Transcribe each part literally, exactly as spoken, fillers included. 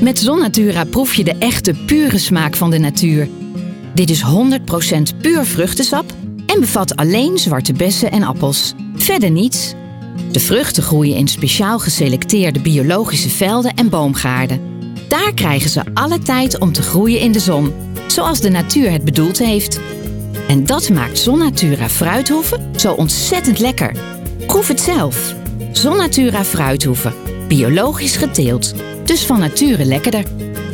Met Zonnatura proef je de echte, pure smaak van de natuur. Dit is honderd procent puur vruchtensap en bevat alleen zwarte bessen en appels. Verder niets. De vruchten groeien in speciaal geselecteerde biologische velden en boomgaarden. Daar krijgen ze alle tijd om te groeien in de zon, zoals de natuur het bedoeld heeft. En dat maakt Zonnatura fruithoeven zo ontzettend lekker. Proef het zelf. Zonnatura fruithoeven. Biologisch geteeld. Dus van nature lekkerder.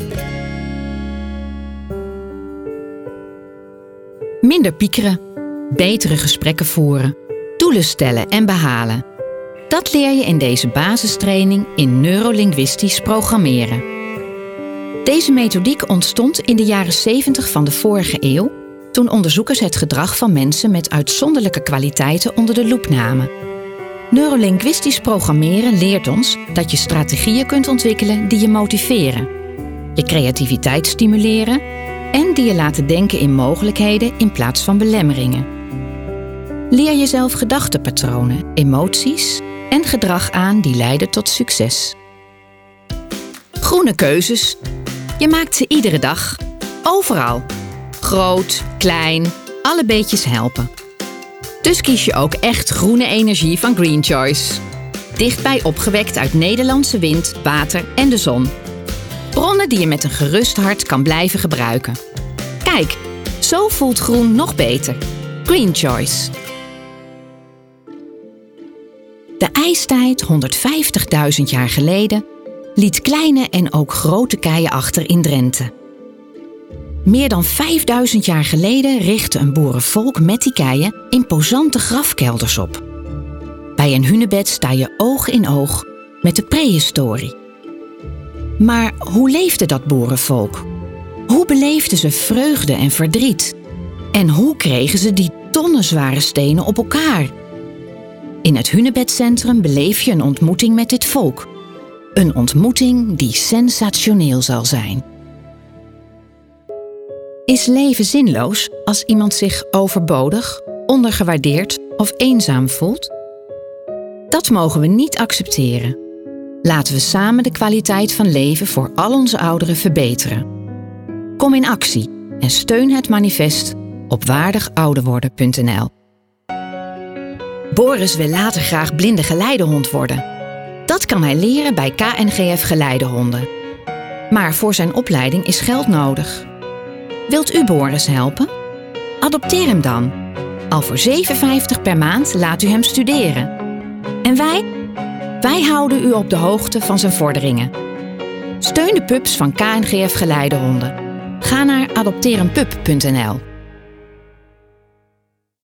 Minder piekeren. Betere gesprekken voeren. Doelen stellen en behalen. Dat leer je in deze basistraining in neurolinguistisch programmeren. Deze methodiek ontstond in de jaren zeventig van de vorige eeuw, toen onderzoekers het gedrag van mensen met uitzonderlijke kwaliteiten onder de loep namen. Neurolinguistisch programmeren leert ons dat je strategieën kunt ontwikkelen die je motiveren, je creativiteit stimuleren en die je laten denken in mogelijkheden in plaats van belemmeringen. Leer jezelf gedachtenpatronen, emoties en gedrag aan die leiden tot succes. Groene keuzes. Je maakt ze iedere dag. Overal. Groot, klein, alle beetjes helpen. Dus kies je ook echt groene energie van Green Choice. Dichtbij opgewekt uit Nederlandse wind, water en de zon. Bronnen die je met een gerust hart kan blijven gebruiken. Kijk, zo voelt groen nog beter. Green Choice. De ijstijd honderdvijftigduizend jaar geleden liet kleine en ook grote keien achter in Drenthe. Meer dan vijfduizend jaar geleden richtte een boerenvolk met die keien imposante grafkelders op. Bij een hunebed sta je oog in oog met de prehistorie. Maar hoe leefde dat boerenvolk? Hoe beleefden ze vreugde en verdriet? En hoe kregen ze die tonnenzware stenen op elkaar? In het Hunebedcentrum beleef je een ontmoeting met dit volk. Een ontmoeting die sensationeel zal zijn. Is leven zinloos als iemand zich overbodig, ondergewaardeerd of eenzaam voelt? Dat mogen we niet accepteren. Laten we samen de kwaliteit van leven voor al onze ouderen verbeteren. Kom in actie en steun het manifest op waardigouderworden punt n l. Boris wil later graag blinde geleidehond worden. Dat kan hij leren bij K N G F Geleidehonden. Maar voor zijn opleiding is geld nodig. Wilt u Boris helpen? Adopteer hem dan. Al voor zeven vijftig per maand laat u hem studeren. En wij? Wij houden u op de hoogte van zijn vorderingen. Steun de pups van K N G F Geleidehonden. Ga naar adopteer een pup punt n l.